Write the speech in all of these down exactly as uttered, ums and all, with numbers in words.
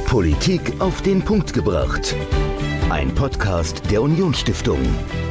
Politik auf den Punkt gebracht. Ein Podcast der Unionsstiftung.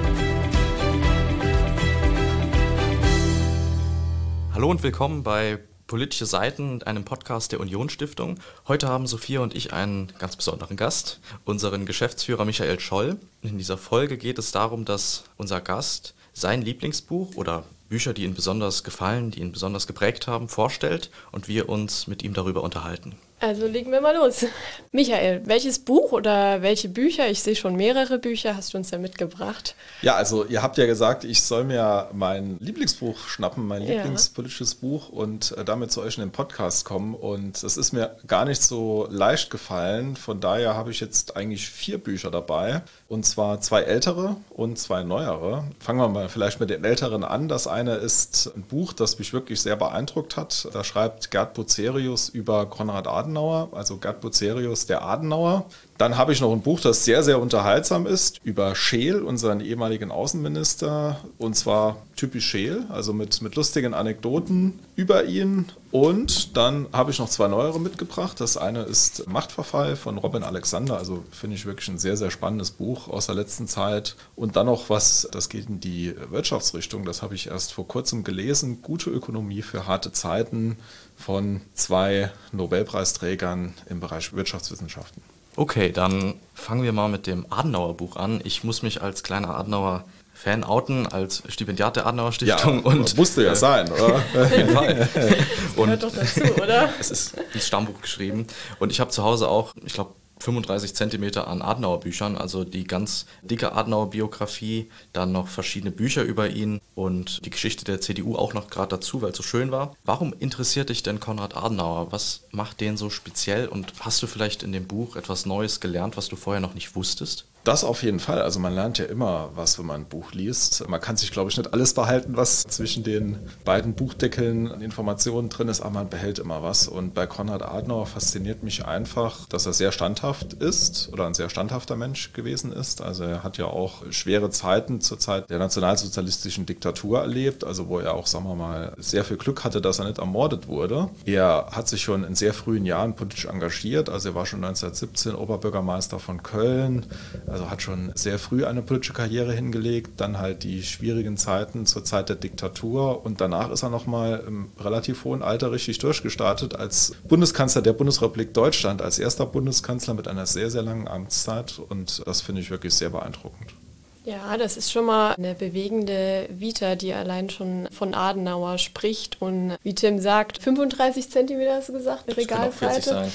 Hallo und willkommen bei Politische Seiten, einem Podcast der Unionsstiftung. Heute haben Sophia und ich einen ganz besonderen Gast, unseren Geschäftsführer Michael Scholl. In dieser Folge geht es darum, dass unser Gast sein Lieblingsbuch oder Bücher, die ihm besonders gefallen, die ihn besonders geprägt haben, vorstellt und wir uns mit ihm darüber unterhalten. Also legen wir mal los. Michael, welches Buch oder welche Bücher, ich sehe schon mehrere Bücher, hast du uns da mitgebracht? Ja, also ihr habt ja gesagt, ich soll mir mein Lieblingsbuch schnappen, mein Ja. Lieblingspolitisches Buch und äh, damit zu euch in den Podcast kommen. Und es ist mir gar nicht so leicht gefallen. Von daher habe ich jetzt eigentlich vier Bücher dabei. Und zwar zwei ältere und zwei neuere. Fangen wir mal vielleicht mit den älteren an. Das eine ist ein Buch, das mich wirklich sehr beeindruckt hat. Da schreibt Gerd Bucerius über Konrad Adenauer, also Gerd Bucerius, der Adenauer. Dann habe ich noch ein Buch, das sehr, sehr unterhaltsam ist, über Scheel, unseren ehemaligen Außenminister, und zwar typisch Scheel, also mit, mit lustigen Anekdoten über ihn. Und dann habe ich noch zwei neuere mitgebracht. Das eine ist Machtverfall von Robin Alexander, also finde ich wirklich ein sehr, sehr spannendes Buch aus der letzten Zeit. Und dann noch was, das geht in die Wirtschaftsrichtung, das habe ich erst vor kurzem gelesen, Gute Ökonomie für harte Zeiten von zwei Nobelpreisträgern im Bereich Wirtschaftswissenschaften. Okay, dann fangen wir mal mit dem Adenauer-Buch an. Ich muss mich als kleiner Adenauer-Fan outen, als Stipendiat der Adenauer-Stiftung. Ja, und musste ja sein, oder? Auf jeden Fall. Und Hört doch dazu, oder? es ist ins Stammbuch geschrieben. Und ich habe zu Hause auch, ich glaube, fünfunddreißig Zentimeter an Adenauer-Büchern, also die ganz dicke Adenauer-Biografie, dann noch verschiedene Bücher über ihn und die Geschichte der C D U auch noch gerade dazu, weil es so schön war. Warum interessiert dich denn Konrad Adenauer? Was macht den so speziell und hast du vielleicht in dem Buch etwas Neues gelernt, was du vorher noch nicht wusstest? Das auf jeden Fall. Also man lernt ja immer was, wenn man ein Buch liest. Man kann sich, glaube ich, nicht alles behalten, was zwischen den beiden Buchdeckeln an Informationen drin ist, aber man behält immer was. Und bei Konrad Adenauer fasziniert mich einfach, dass er sehr standhaft ist oder ein sehr standhafter Mensch gewesen ist. Also er hat ja auch schwere Zeiten zur Zeit der nationalsozialistischen Diktatur erlebt, also wo er auch, sagen wir mal, sehr viel Glück hatte, dass er nicht ermordet wurde. Er hat sich schon in sehr frühen Jahren politisch engagiert. Also er war schon neunzehnhundertsiebzehn Oberbürgermeister von Köln. Also hat schon sehr früh eine politische Karriere hingelegt, dann halt die schwierigen Zeiten zur Zeit der Diktatur und danach ist er nochmal im relativ hohen Alter richtig durchgestartet als Bundeskanzler der Bundesrepublik Deutschland, als erster Bundeskanzler mit einer sehr, sehr langen Amtszeit und das finde ich wirklich sehr beeindruckend. Ja, das ist schon mal eine bewegende Vita, die allein schon von Adenauer spricht. Und wie Tim sagt, fünfunddreißig Zentimeter hast du gesagt, eine Regalbreite.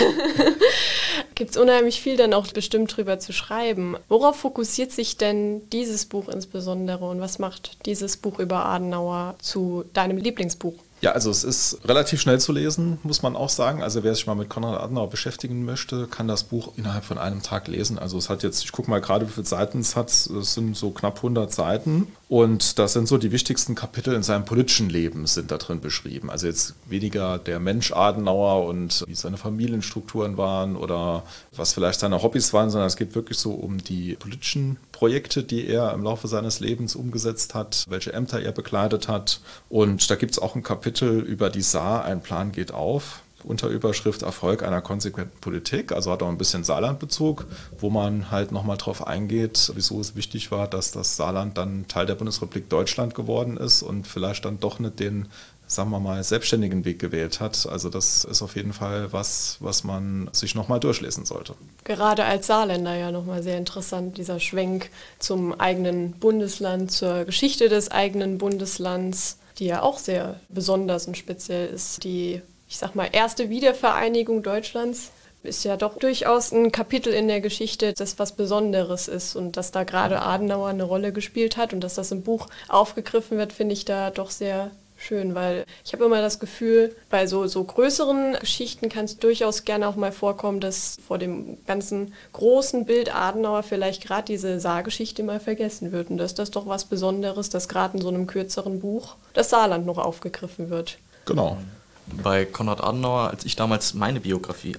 Gibt es unheimlich viel dann auch bestimmt drüber zu schreiben. Worauf fokussiert sich denn dieses Buch insbesondere und was macht dieses Buch über Adenauer zu deinem Lieblingsbuch? Ja, also es ist relativ schnell zu lesen, muss man auch sagen. Also wer sich mal mit Konrad Adenauer beschäftigen möchte, kann das Buch innerhalb von einem Tag lesen. Also es hat jetzt, ich gucke mal gerade, wie viele Seiten es hat. Es sind so knapp hundert Seiten. Und das sind so die wichtigsten Kapitel in seinem politischen Leben sind da drin beschrieben. Also jetzt weniger der Mensch Adenauer und wie seine Familienstrukturen waren oder was vielleicht seine Hobbys waren, sondern es geht wirklich so um die politischen Projekte, die er im Laufe seines Lebens umgesetzt hat, welche Ämter er bekleidet hat. Und da gibt es auch ein Kapitel über die Saar, ein Plan geht auf. Unterüberschrift Erfolg einer konsequenten Politik, also hat auch ein bisschen Saarlandbezug, wo man halt nochmal drauf eingeht, wieso es wichtig war, dass das Saarland dann Teil der Bundesrepublik Deutschland geworden ist und vielleicht dann doch nicht den, sagen wir mal, selbstständigen Weg gewählt hat. Also das ist auf jeden Fall was, was man sich nochmal durchlesen sollte. Gerade als Saarländer ja nochmal sehr interessant, dieser Schwenk zum eigenen Bundesland, zur Geschichte des eigenen Bundeslands, die ja auch sehr besonders und speziell ist, die ich sag mal, erste Wiedervereinigung Deutschlands ist ja doch durchaus ein Kapitel in der Geschichte, das was Besonderes ist und dass da gerade Adenauer eine Rolle gespielt hat und dass das im Buch aufgegriffen wird, finde ich da doch sehr schön, weil ich habe immer das Gefühl, bei so, so größeren Geschichten kann es durchaus gerne auch mal vorkommen, dass vor dem ganzen großen Bild Adenauer vielleicht gerade diese Saargeschichte mal vergessen wird und dass das doch was Besonderes, dass gerade in so einem kürzeren Buch das Saarland noch aufgegriffen wird. Genau. Bei Konrad Adenauer, als ich damals meine Biografie, also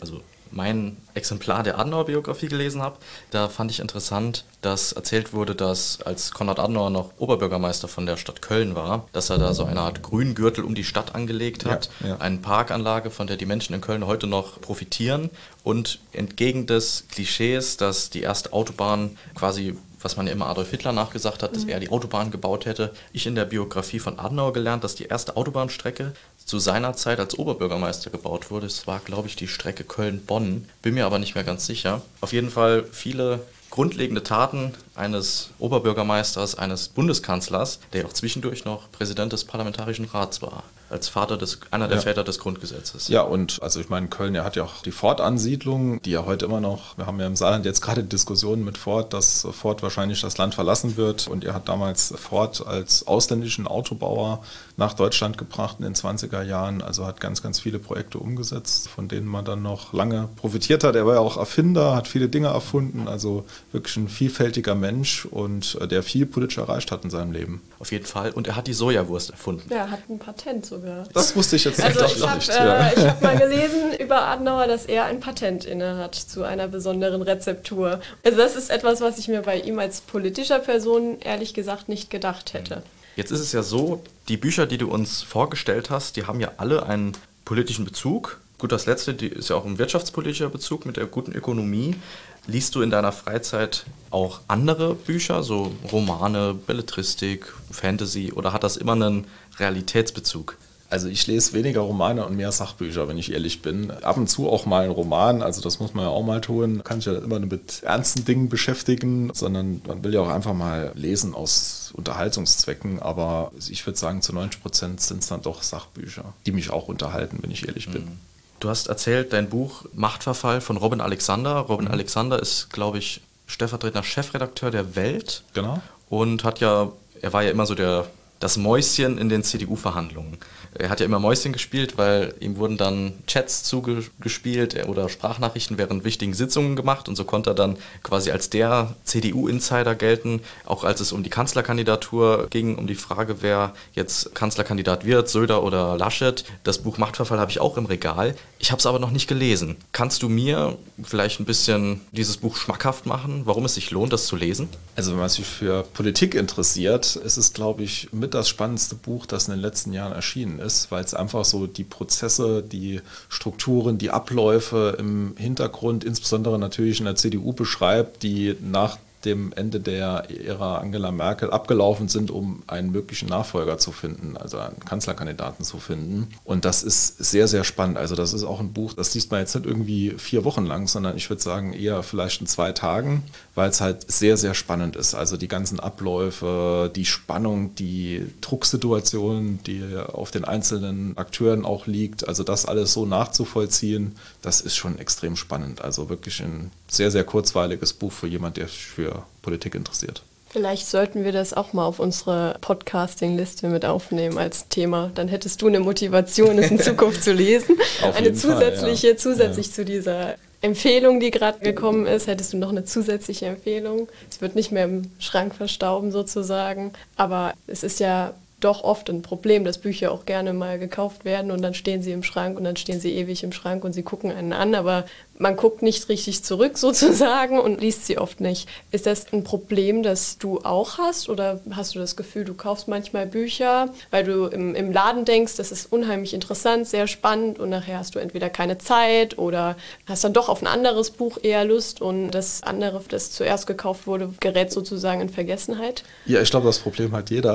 mein Exemplar der Adenauer-Biografie gelesen habe, da fand ich interessant, dass erzählt wurde, dass als Konrad Adenauer noch Oberbürgermeister von der Stadt Köln war, dass er da so eine Art Grüngürtel um die Stadt angelegt hat, ja, ja. eine Parkanlage, von der die Menschen in Köln heute noch profitieren und entgegen des Klischees, dass die erste Autobahn quasi, was man ja immer Adolf Hitler nachgesagt hat, dass mhm. er die Autobahn gebaut hätte, ich in der Biografie von Adenauer gelernt, dass die erste Autobahnstrecke zu seiner Zeit als Oberbürgermeister gebaut wurde. Es war, glaube ich, die Strecke Köln-Bonn, bin mir aber nicht mehr ganz sicher. Auf jeden Fall viele grundlegende Taten eines Oberbürgermeisters, eines Bundeskanzlers, der auch zwischendurch noch Präsident des Parlamentarischen Rats war, als Vater des, einer der ja. Väter des Grundgesetzes. Ja, und also ich meine, Köln, er hat ja auch die Ford-Ansiedlung, die ja heute immer noch, wir haben ja im Saarland jetzt gerade Diskussionen mit Ford, dass Ford wahrscheinlich das Land verlassen wird, und er hat damals Ford als ausländischen Autobauer nach Deutschland gebracht in den zwanziger Jahren, also hat ganz, ganz viele Projekte umgesetzt, von denen man dann noch lange profitiert hat. Er war ja auch Erfinder, hat viele Dinge erfunden, also wirklich ein vielfältiger Mensch und der viel politisch erreicht hat in seinem Leben. Auf jeden Fall. Und er hat die Sojawurst erfunden. Ja, er hat ein Patent sogar. Das wusste ich jetzt also nicht. Ich habe äh, hab mal gelesen über Adenauer, dass er ein Patent inne hat zu einer besonderen Rezeptur. Also das ist etwas, was ich mir bei ihm als politischer Person ehrlich gesagt nicht gedacht hätte. Jetzt ist es ja so, die Bücher, die du uns vorgestellt hast, die haben ja alle einen politischen Bezug. Gut, das letzte die ist ja auch ein wirtschaftspolitischer Bezug mit der guten Ökonomie. Liest du in deiner Freizeit auch andere Bücher, so Romane, Belletristik, Fantasy, oder hat das immer einen Realitätsbezug? Also ich lese weniger Romane und mehr Sachbücher, wenn ich ehrlich bin. Ab und zu auch mal einen Roman, also das muss man ja auch mal tun. Kann sich ja immer mit ernsten Dingen beschäftigen, sondern man will ja auch einfach mal lesen aus Unterhaltungszwecken. Aber ich würde sagen, zu neunzig Prozent sind es dann doch Sachbücher, die mich auch unterhalten, wenn ich ehrlich bin. Mhm. Du hast erzählt, dein Buch Machtverfall von Robin Alexander. Robin mhm. Alexander ist, glaube ich, stellvertretender Chefredakteur der Welt. Genau. Und hat ja, er war ja immer so der, das Mäuschen in den C D U-Verhandlungen. Er hat ja immer Mäuschen gespielt, weil ihm wurden dann Chats zugespielt oder Sprachnachrichten während wichtigen Sitzungen gemacht, und so konnte er dann quasi als der C D U-Insider gelten, auch als es um die Kanzlerkandidatur ging, um die Frage, wer jetzt Kanzlerkandidat wird, Söder oder Laschet. Das Buch Machtverfall habe ich auch im Regal. Ich habe es aber noch nicht gelesen. Kannst du mir vielleicht ein bisschen dieses Buch schmackhaft machen, warum es sich lohnt, das zu lesen? Also wenn man sich für Politik interessiert, ist es, glaube ich, mit das spannendste Buch, das in den letzten Jahren erschienen ist, weil es einfach so die Prozesse, die Strukturen, die Abläufe im Hintergrund, insbesondere natürlich in der C D U beschreibt, die nach dem Ende der Ära Angela Merkel abgelaufen sind, um einen möglichen Nachfolger zu finden, also einen Kanzlerkandidaten zu finden. Und das ist sehr, sehr spannend. Also das ist auch ein Buch, das liest man jetzt nicht irgendwie vier Wochen lang, sondern ich würde sagen eher vielleicht in zwei Tagen, weil es halt sehr, sehr spannend ist. Also die ganzen Abläufe, die Spannung, die Drucksituation, die auf den einzelnen Akteuren auch liegt, also das alles so nachzuvollziehen, das ist schon extrem spannend. Also wirklich ein sehr, sehr kurzweiliges Buch für jemand, der sich für Politik interessiert. Vielleicht sollten wir das auch mal auf unsere Podcasting-Liste mit aufnehmen als Thema. Dann hättest du eine Motivation, es in Zukunft zu lesen. Auf eine jeden zusätzliche, Fall, ja. zusätzlich ja. zu dieser Empfehlung, die gerade gekommen ist, hättest du noch eine zusätzliche Empfehlung. Es wird nicht mehr im Schrank verstauben sozusagen, aber es ist ja doch oft ein Problem, dass Bücher auch gerne mal gekauft werden und dann stehen sie im Schrank und dann stehen sie ewig im Schrank und sie gucken einen an, aber man guckt nicht richtig zurück sozusagen und liest sie oft nicht. Ist das ein Problem, das du auch hast, oder hast du das Gefühl, du kaufst manchmal Bücher, weil du im, im Laden denkst, das ist unheimlich interessant, sehr spannend, und nachher hast du entweder keine Zeit oder hast dann doch auf ein anderes Buch eher Lust und das andere, das zuerst gekauft wurde, gerät sozusagen in Vergessenheit? Ja, ich glaube, das Problem hat jeder.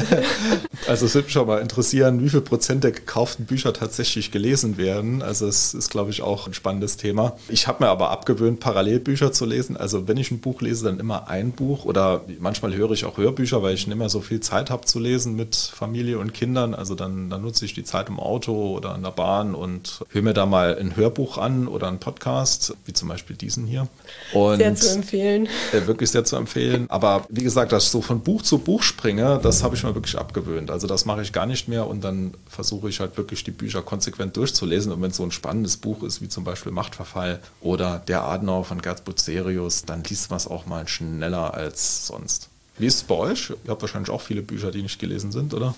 Also es würde mich auch mal interessieren, wie viel Prozent der gekauften Bücher tatsächlich gelesen werden. Also es ist, glaube ich, auch ein spannendes Thema. Ich habe mir aber abgewöhnt, Parallelbücher zu lesen. Also wenn ich ein Buch lese, dann immer ein Buch, oder manchmal höre ich auch Hörbücher, weil ich nicht mehr so viel Zeit habe zu lesen mit Familie und Kindern. Also dann, dann nutze ich die Zeit im Auto oder in der Bahn und höre mir da mal ein Hörbuch an oder einen Podcast, wie zum Beispiel diesen hier. Und sehr zu empfehlen. Äh, wirklich sehr zu empfehlen. Aber wie gesagt, dass ich so von Buch zu Buch springe, das habe ich mir wirklich abgewöhnt. Also das mache ich gar nicht mehr, und dann versuche ich halt wirklich die Bücher konsequent durchzulesen. Und wenn es so ein spannendes Buch ist, wie zum Beispiel Machtverfall oder Der Adenauer von Gerd Bucerius, dann liest man es auch mal schneller als sonst. Wie ist es bei euch? Ihr habt wahrscheinlich auch viele Bücher, die nicht gelesen sind, oder?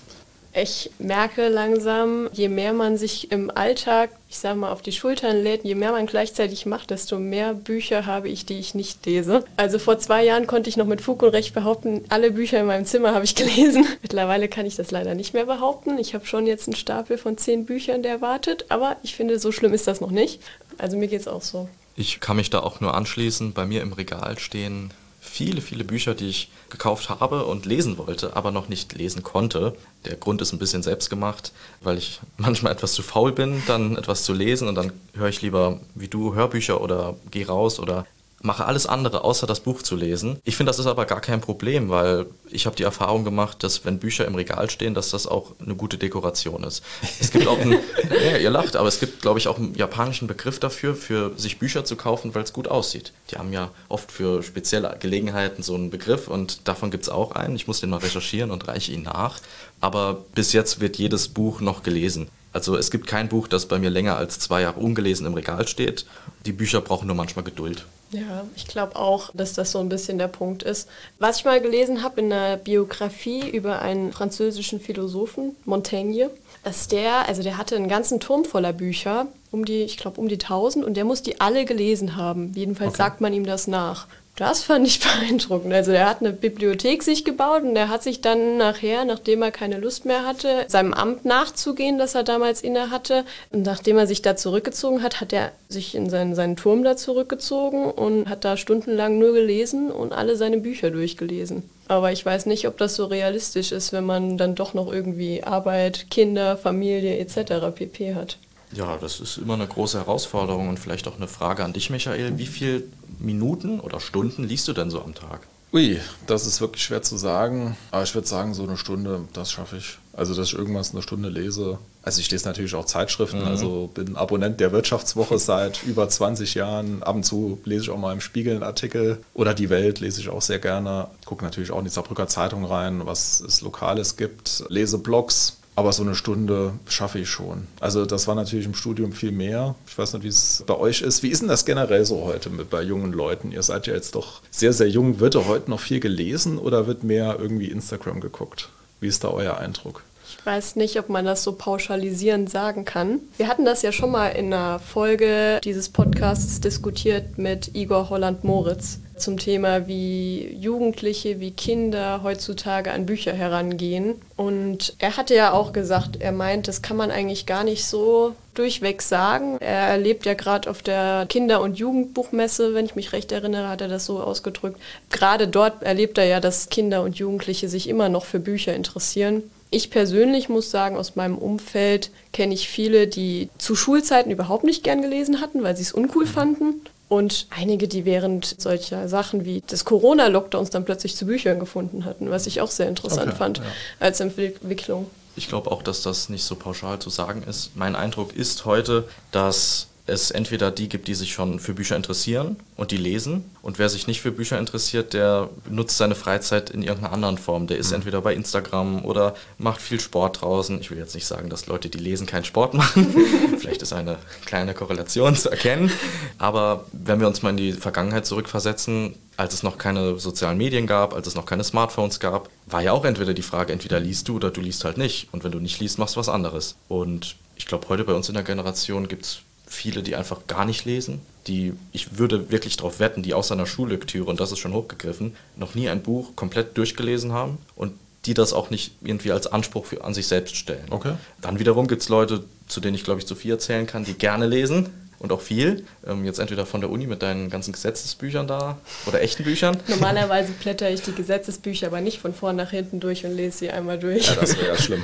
Ich merke langsam, je mehr man sich im Alltag, ich sage mal, auf die Schultern lädt, je mehr man gleichzeitig macht, desto mehr Bücher habe ich, die ich nicht lese. Also vor zwei Jahren konnte ich noch mit Fug und Recht behaupten, alle Bücher in meinem Zimmer habe ich gelesen. Mittlerweile kann ich das leider nicht mehr behaupten. Ich habe schon jetzt einen Stapel von zehn Büchern, der wartet, aber ich finde, so schlimm ist das noch nicht. Also mir geht es auch so. Ich kann mich da auch nur anschließen. Bei mir im Regal stehen viele, viele Bücher, die ich gekauft habe und lesen wollte, aber noch nicht lesen konnte. Der Grund ist ein bisschen selbstgemacht, weil ich manchmal etwas zu faul bin, dann etwas zu lesen und dann höre ich lieber, wie du, Hörbücher oder gehe raus oder mache alles andere, außer das Buch zu lesen. Ich finde, das ist aber gar kein Problem, weil ich habe die Erfahrung gemacht, dass wenn Bücher im Regal stehen, dass das auch eine gute Dekoration ist. Es gibt auch einen, ja, ihr lacht, aber es gibt, glaube ich, auch einen japanischen Begriff dafür, für sich Bücher zu kaufen, weil es gut aussieht. Die haben ja oft für spezielle Gelegenheiten so einen Begriff und davon gibt es auch einen. Ich muss den mal recherchieren und reiche ihn nach. Aber bis jetzt wird jedes Buch noch gelesen. Also es gibt kein Buch, das bei mir länger als zwei Jahre ungelesen im Regal steht. Die Bücher brauchen nur manchmal Geduld. Ja, ich glaube auch, dass das so ein bisschen der Punkt ist. Was ich mal gelesen habe in einer Biografie über einen französischen Philosophen, Montaigne, dass der, also der hatte einen ganzen Turm voller Bücher, um die, ich glaube um die tausend, und der muss die alle gelesen haben. Jedenfalls okay. Sagt man ihm das nach. Das fand ich beeindruckend. Also er hat eine Bibliothek sich gebaut und er hat sich dann nachher, nachdem er keine Lust mehr hatte, seinem Amt nachzugehen, das er damals inne hatte. Und nachdem er sich da zurückgezogen hat, hat er sich in seinen, seinen Turm da zurückgezogen und hat da stundenlang nur gelesen und alle seine Bücher durchgelesen. Aber ich weiß nicht, ob das so realistisch ist, wenn man dann doch noch irgendwie Arbeit, Kinder, Familie et cetera pp. Hat. Ja, das ist immer eine große Herausforderung und vielleicht auch eine Frage an dich, Michael. Wie viele Minuten oder Stunden liest du denn so am Tag? Ui, das ist wirklich schwer zu sagen. Aber ich würde sagen, so eine Stunde, das schaffe ich. Also, dass ich irgendwas eine Stunde lese. Also ich lese natürlich auch Zeitschriften, mhm. also bin Abonnent der Wirtschaftswoche seit über zwanzig Jahren. Ab und zu lese ich auch mal im Spiegel einen Artikel. Oder Die Welt lese ich auch sehr gerne. Gucke natürlich auch in die Saarbrücker Zeitung rein, was es Lokales gibt. Lese Blogs. Aber so eine Stunde schaffe ich schon. Also das war natürlich im Studium viel mehr. Ich weiß nicht, wie es bei euch ist. Wie ist denn das generell so heute mit bei jungen Leuten? Ihr seid ja jetzt doch sehr, sehr jung. Wird da heute noch viel gelesen oder wird mehr irgendwie Instagram geguckt? Wie ist da euer Eindruck? Ich weiß nicht, ob man das so pauschalisierend sagen kann. Wir hatten das ja schon mal in einer Folge dieses Podcasts diskutiert mit Igor Holland-Moritz zum Thema, wie Jugendliche, wie Kinder heutzutage an Bücher herangehen. Und er hatte ja auch gesagt, er meint, das kann man eigentlich gar nicht so durchweg sagen. Er erlebt ja gerade auf der Kinder- und Jugendbuchmesse, wenn ich mich recht erinnere, hat er das so ausgedrückt. Gerade dort erlebt er ja, dass Kinder und Jugendliche sich immer noch für Bücher interessieren. Ich persönlich muss sagen, aus meinem Umfeld kenne ich viele, die zu Schulzeiten überhaupt nicht gern gelesen hatten, weil sie es uncool fanden. Und einige, die während solcher Sachen wie des Corona-Lockdowns dann plötzlich zu Büchern gefunden hatten, was ich auch sehr interessant okay, fand ja. als Entwicklung. Ich glaube auch, dass das nicht so pauschal zu sagen ist. Mein Eindruck ist heute, dass es entweder die gibt, die sich schon für Bücher interessieren und die lesen. Und wer sich nicht für Bücher interessiert, der nutzt seine Freizeit in irgendeiner anderen Form. Der ist mhm. entweder bei Instagram oder macht viel Sport draußen. Ich will jetzt nicht sagen, dass Leute, die lesen, keinen Sport machen. Vielleicht ist eine kleine Korrelation zu erkennen. Aber wenn wir uns mal in die Vergangenheit zurückversetzen, als es noch keine sozialen Medien gab, als es noch keine Smartphones gab, war ja auch entweder die Frage, entweder liest du oder du liest halt nicht. Und wenn du nicht liest, machst du was anderes. Und ich glaube, heute bei uns in der Generation gibt es viele, die einfach gar nicht lesen, die, ich würde wirklich darauf wetten, die außer einer Schullektüre, und das ist schon hochgegriffen, noch nie ein Buch komplett durchgelesen haben und die das auch nicht irgendwie als Anspruch für, an sich selbst stellen. Okay. Dann wiederum gibt es Leute, zu denen ich glaube ich zu viel erzählen kann, die gerne lesen und auch viel. Ähm, jetzt entweder von der Uni mit deinen ganzen Gesetzesbüchern da oder echten Büchern. Normalerweise blätter ich die Gesetzesbücher aber nicht von vorn nach hinten durch und lese sie einmal durch. Ja, das wäre ja schlimm.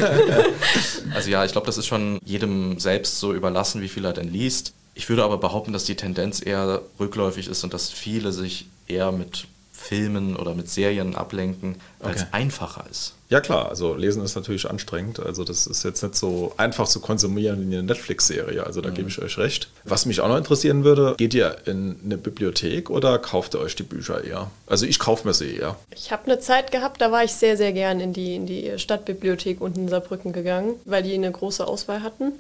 Also ja, ich glaube, das ist schon jedem selbst so überlassen, wie viel er denn liest. Ich würde aber behaupten, dass die Tendenz eher rückläufig ist und dass viele sich eher mit Filmen oder mit Serien ablenken, weil es okay. einfacher ist. Ja klar, also Lesen ist natürlich anstrengend. Also das ist jetzt nicht so einfach zu konsumieren wie eine Netflix-Serie. Also da mhm. gebe ich euch recht. Was mich auch noch interessieren würde, geht ihr in eine Bibliothek oder kauft ihr euch die Bücher eher? Also ich kaufe mir sie eher. Ich habe eine Zeit gehabt, da war ich sehr, sehr gern in die, in die Stadtbibliothek unten in Saarbrücken gegangen, weil die eine große Auswahl hatten.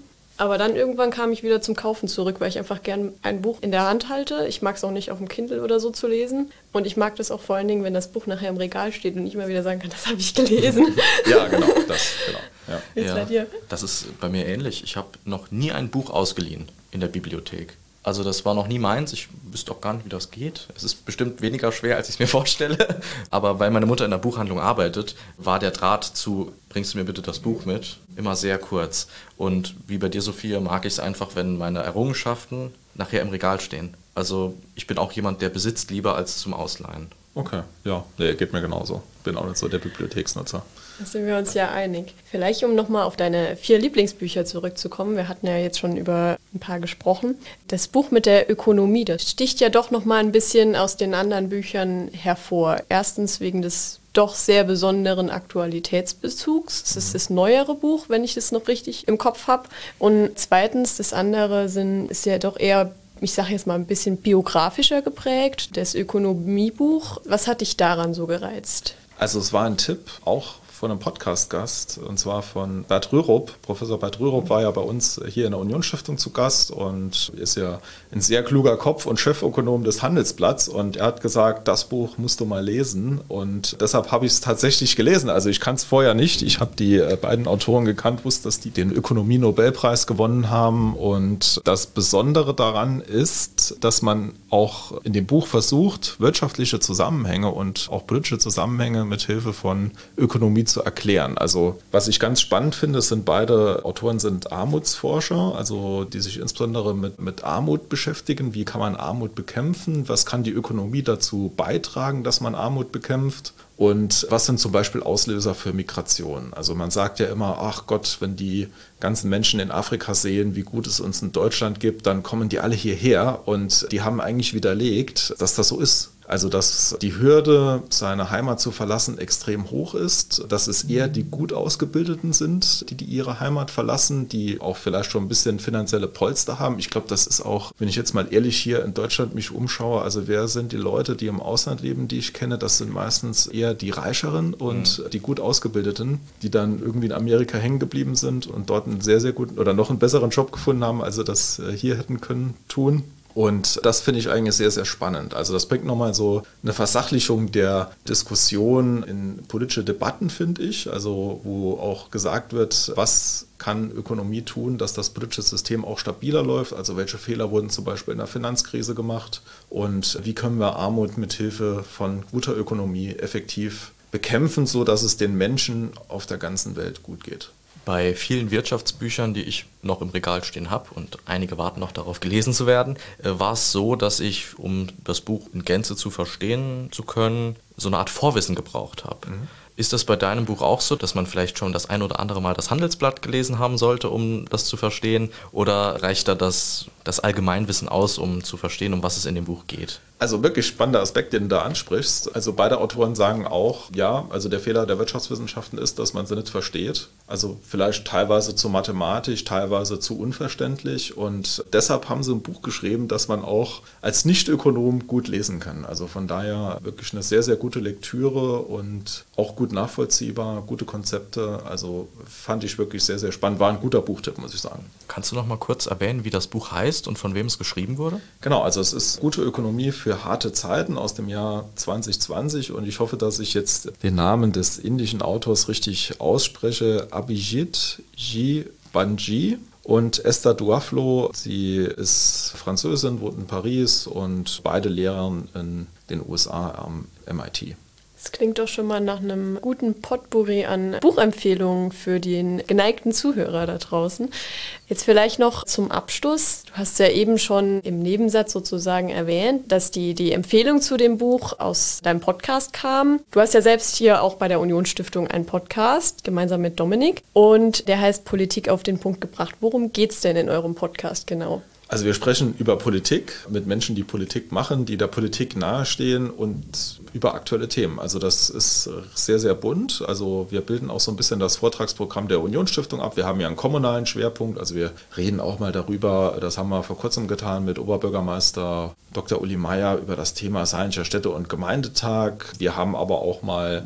Aber dann irgendwann kam ich wieder zum Kaufen zurück, weil ich einfach gern ein Buch in der Hand halte. Ich mag es auch nicht auf dem Kindle oder so zu lesen. Und ich mag das auch vor allen Dingen, wenn das Buch nachher im Regal steht und ich immer wieder sagen kann, das habe ich gelesen. Ja, genau, das, genau. Ja. Jetzt Ja, bei dir. das ist bei mir ähnlich. Ich habe noch nie ein Buch ausgeliehen in der Bibliothek. Also das war noch nie meins. Ich wüsste auch gar nicht, wie das geht. Es ist bestimmt weniger schwer, als ich es mir vorstelle. Aber weil meine Mutter in der Buchhandlung arbeitet, war der Draht zu, bringst du mir bitte das Buch mit, immer sehr kurz. Und wie bei dir, Sophia, mag ich es einfach, wenn meine Errungenschaften nachher im Regal stehen. Also ich bin auch jemand, der besitzt lieber als zum Ausleihen. Okay, ja, nee, geht mir genauso. Bin auch nicht so der Bibliotheksnutzer. Da sind wir uns ja einig. Vielleicht, um nochmal auf deine vier Lieblingsbücher zurückzukommen, wir hatten ja jetzt schon über ein paar gesprochen. Das Buch mit der Ökonomie, das sticht ja doch nochmal ein bisschen aus den anderen Büchern hervor. Erstens wegen des doch sehr besonderen Aktualitätsbezugs. Es ist das neuere Buch, wenn ich das noch richtig im Kopf habe. Und zweitens, das andere sind, ist ja doch eher, ich sage jetzt mal, ein bisschen biografischer geprägt, das Ökonomiebuch. Was hat dich daran so gereizt? Also es war ein Tipp, auch von einem Podcast-Gast, und zwar von Bert Rürup. Professor Bert Rürup war ja bei uns hier in der Unionsstiftung zu Gast und ist ja ein sehr kluger Kopf und Chefökonom des Handelsblatts. Und er hat gesagt, das Buch musst du mal lesen. Und deshalb habe ich es tatsächlich gelesen. Also ich kann es vorher nicht. Ich habe die beiden Autoren gekannt, wusste, dass die den Ökonomie-Nobelpreis gewonnen haben. Und das Besondere daran ist, dass man auch in dem Buch versucht, wirtschaftliche Zusammenhänge und auch politische Zusammenhänge mit Hilfe von Ökonomie zu erklären. Also was ich ganz spannend finde, sind beide Autoren sind Armutsforscher, also die sich insbesondere mit, mit Armut beschäftigen. Wie kann man Armut bekämpfen? Was kann die Ökonomie dazu beitragen, dass man Armut bekämpft? Und was sind zum Beispiel Auslöser für Migration? Also man sagt ja immer, ach Gott, wenn die ganzen Menschen in Afrika sehen, wie gut es uns in Deutschland gibt, dann kommen die alle hierher. Und die haben eigentlich widerlegt, dass das so ist. Also dass die Hürde, seine Heimat zu verlassen, extrem hoch ist, dass es eher die gut Ausgebildeten sind, die, die ihre Heimat verlassen, die auch vielleicht schon ein bisschen finanzielle Polster haben. Ich glaube, das ist auch, wenn ich jetzt mal ehrlich hier in Deutschland mich umschaue, also wer sind die Leute, die im Ausland leben, die ich kenne, das sind meistens eher die Reicheren und mhm. die gut Ausgebildeten, die dann irgendwie in Amerika hängen geblieben sind und dort einen sehr, sehr guten oder noch einen besseren Job gefunden haben, als sie das hier hätten können tun. Und das finde ich eigentlich sehr, sehr spannend. Also das bringt nochmal so eine Versachlichung der Diskussion in politische Debatten, finde ich. Also wo auch gesagt wird, was kann Ökonomie tun, dass das politische System auch stabiler läuft. Also welche Fehler wurden zum Beispiel in der Finanzkrise gemacht und wie können wir Armut mit Hilfe von guter Ökonomie effektiv bekämpfen, sodass es den Menschen auf der ganzen Welt gut geht. Bei vielen Wirtschaftsbüchern, die ich noch im Regal stehen habe und einige warten noch darauf gelesen zu werden, war es so, dass ich, um das Buch in Gänze zu verstehen zu können, so eine Art Vorwissen gebraucht habe. Mhm. Ist das bei deinem Buch auch so, dass man vielleicht schon das ein oder andere Mal das Handelsblatt gelesen haben sollte, um das zu verstehen? Oder reicht da das, das Allgemeinwissen aus, um zu verstehen, um was es in dem Buch geht? Also wirklich spannender Aspekt, den du da ansprichst. Also beide Autoren sagen auch, ja, also der Fehler der Wirtschaftswissenschaften ist, dass man sie nicht versteht. Also vielleicht teilweise zu mathematisch, teilweise zu unverständlich. Und deshalb haben sie ein Buch geschrieben, das man auch als Nicht-Ökonom gut lesen kann. Also von daher wirklich eine sehr, sehr gute Lektüre und auch gut nachvollziehbar, gute Konzepte. Also fand ich wirklich sehr, sehr spannend. War ein guter Buchtipp, muss ich sagen. Kannst du noch mal kurz erwähnen, wie das Buch heißt und von wem es geschrieben wurde? Genau, also es ist Gute Ökonomie für harte Zeiten aus dem Jahr zwanzig zwanzig und ich hoffe, dass ich jetzt den Namen des indischen Autors richtig ausspreche. Abhijit J. Banji. Und Esther Duaflo, sie ist Französin, wohnt in Paris und beide lehren in den U S A am M I T. Das klingt doch schon mal nach einem guten Potpourri an Buchempfehlungen für den geneigten Zuhörer da draußen. Jetzt vielleicht noch zum Abschluss. Du hast ja eben schon im Nebensatz sozusagen erwähnt, dass die, die Empfehlung zu dem Buch aus deinem Podcast kam. Du hast ja selbst hier auch bei der Unionsstiftung einen Podcast, gemeinsam mit Dominik. Und der heißt Politik auf den Punkt gebracht. Worum geht's denn in eurem Podcast genau? Also wir sprechen über Politik mit Menschen, die Politik machen, die der Politik nahestehen und über aktuelle Themen. Also das ist sehr, sehr bunt. Also wir bilden auch so ein bisschen das Vortragsprogramm der Unionsstiftung ab. Wir haben ja einen kommunalen Schwerpunkt. Also wir reden auch mal darüber, das haben wir vor kurzem getan mit Oberbürgermeister Doktor Uli Meier über das Thema Saarländischer Städte- und Gemeindetag. Wir haben aber auch mal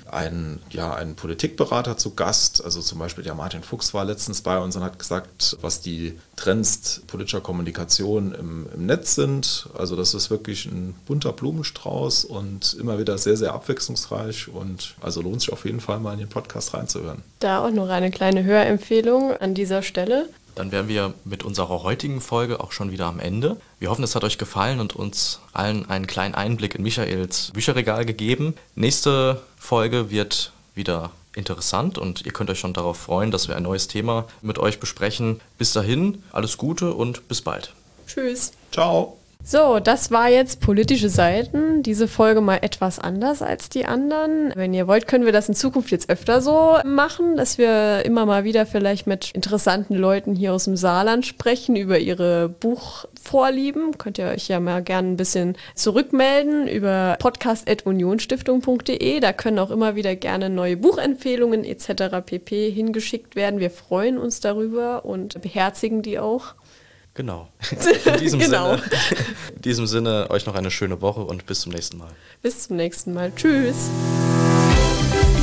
einen, ja, einen Politikberater zu Gast. Also zum Beispiel der Martin Fuchs war letztens bei uns und hat gesagt, was die Trends politischer Kommunikation im, im Netz sind. Also das ist wirklich ein bunter Blumenstrauß und immer wieder sehr, sehr abwechslungsreich. Und also lohnt sich auf jeden Fall mal in den Podcast reinzuhören. Da auch noch eine kleine Hörempfehlung an dieser Stelle. Dann wären wir mit unserer heutigen Folge auch schon wieder am Ende. Wir hoffen, es hat euch gefallen und uns allen einen kleinen Einblick in Michaels Bücherregal gegeben. Nächste Folge wird wieder interessant und ihr könnt euch schon darauf freuen, dass wir ein neues Thema mit euch besprechen. Bis dahin, alles Gute und bis bald. Tschüss. Ciao. So, das war jetzt Politische Seiten. Diese Folge mal etwas anders als die anderen. Wenn ihr wollt, können wir das in Zukunft jetzt öfter so machen, dass wir immer mal wieder vielleicht mit interessanten Leuten hier aus dem Saarland sprechen über ihre Buchvorlieben. Könnt ihr euch ja mal gerne ein bisschen zurückmelden über podcast at unionstiftung punkt de. Da können auch immer wieder gerne neue Buchempfehlungen et cetera pp. Hingeschickt werden. Wir freuen uns darüber und beherzigen die auch. Genau. In diesem, genau. Sinne, in diesem Sinne euch noch eine schöne Woche und bis zum nächsten Mal. Bis zum nächsten Mal. Tschüss.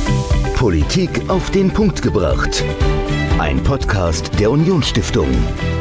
Politik auf den Punkt gebracht. Ein Podcast der Unionsstiftung.